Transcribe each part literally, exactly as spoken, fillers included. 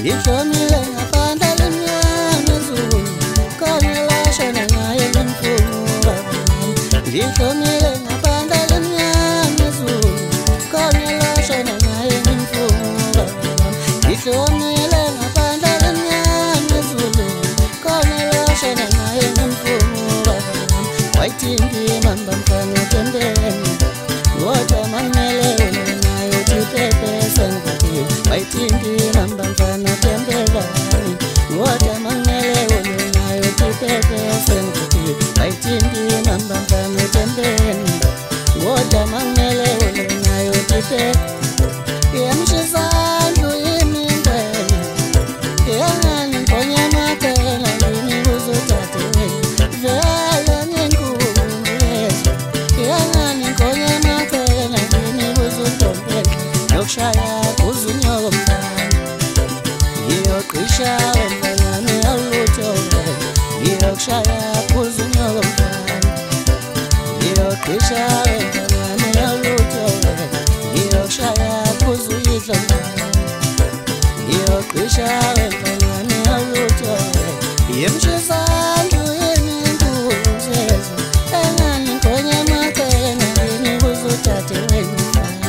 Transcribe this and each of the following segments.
Ishomile ngapanda lemnyama zulu Konyela shana ngaye lemfuba Ishomile ngapanda lemnyama zulu Konyela shana ngaye lemfuba Ishomile ngapanda lemnyama zulu Konyela shana ngaye lemfuba Waitingi mamba mfano tembeni Wota manele unayo tipepe sangati Waitingi mamba mfano tembeni Wota manele unayo tipepe sangati Waitingi mamba mfano tembeni Wota manele unayo tipepe Yamshizandu imingweni Yangani mponye makela Lini uzutate Vela nyengulu Yangani mponye makela Lini uzutompe Yokshaya kuzunyoko mfana Yokisha wemfana Miyalutowe Yokshaya kuzunyoko mfana Yokisha wemfana Miyalutowe Yokshaya kuzuyidla mfana Yokisha wemfana Miyalutowe Yemshizandu imingulu zezo Engani mponye makela Lini uzutate wemfana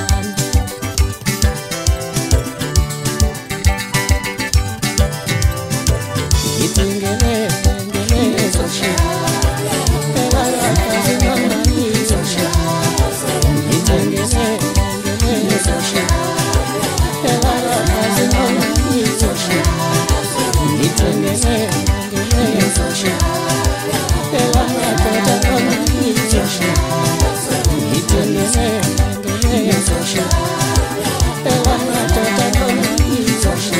Itingele, ngele, zoshi Egala, kazi nomani, zoshi Itingele, ngele, zoshi Egala, kazi nomani, zoshi Itingele, ngele, zoshi Egala, kazi nomani, zoshi Itingele, ngele, zoshi Egala, kazi nomani, zoshi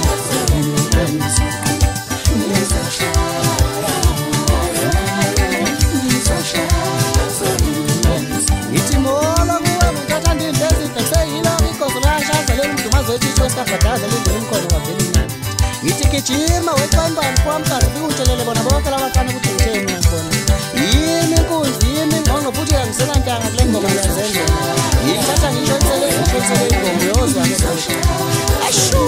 Ngitikijima wetbambani kwamkhazi Fiutshelele bona bonke labafana ukuthi ngitheni ngiyakubona Yimi inkunzi, yimi ingqongo futhi yangiselantanga kule ngoma yazendlela Ngithatha ngishonsele ngishonsele ingoma yozwa ngesosha Ashu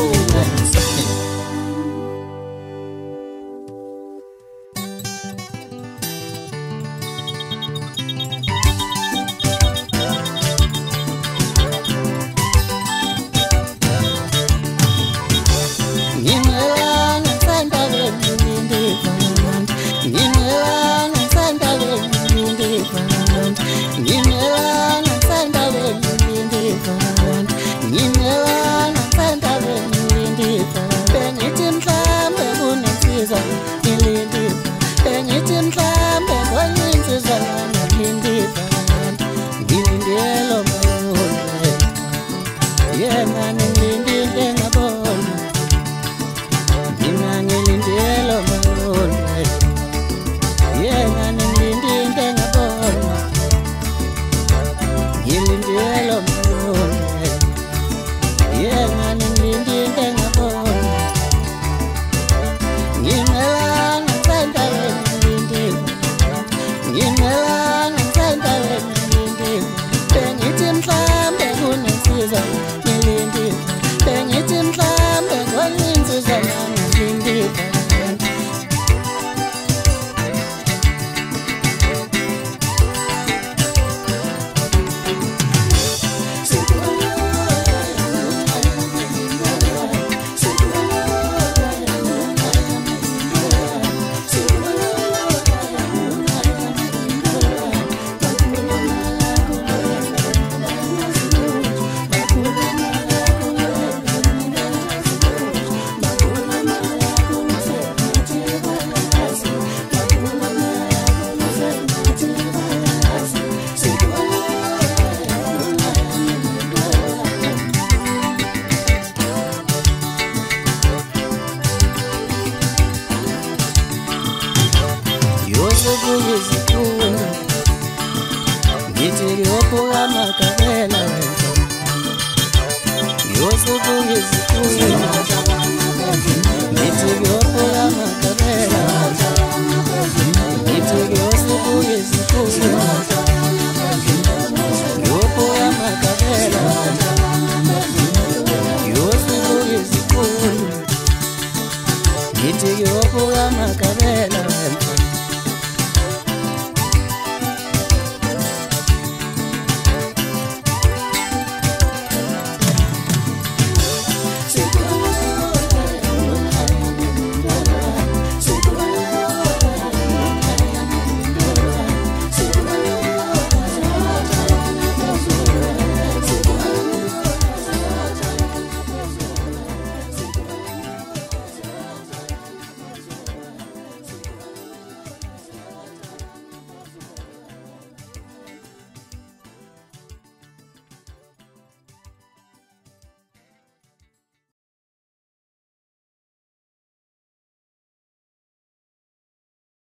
It's